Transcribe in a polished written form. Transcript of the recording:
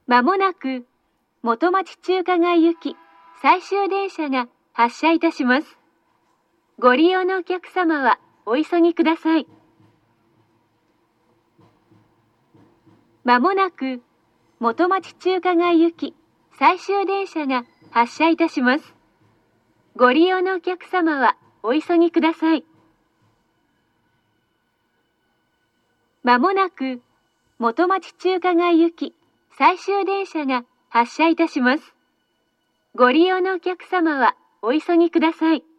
まもなく元町中華街行き最終電車が発車いたします。ご利用のお客様はお急ぎください。まもなく元町中華街行き最終電車が発車いたします。ご利用のお客様はお急ぎください。まもなく元町中華街行き最終電車が発車いたします。ご利用のお客様はお急ぎください。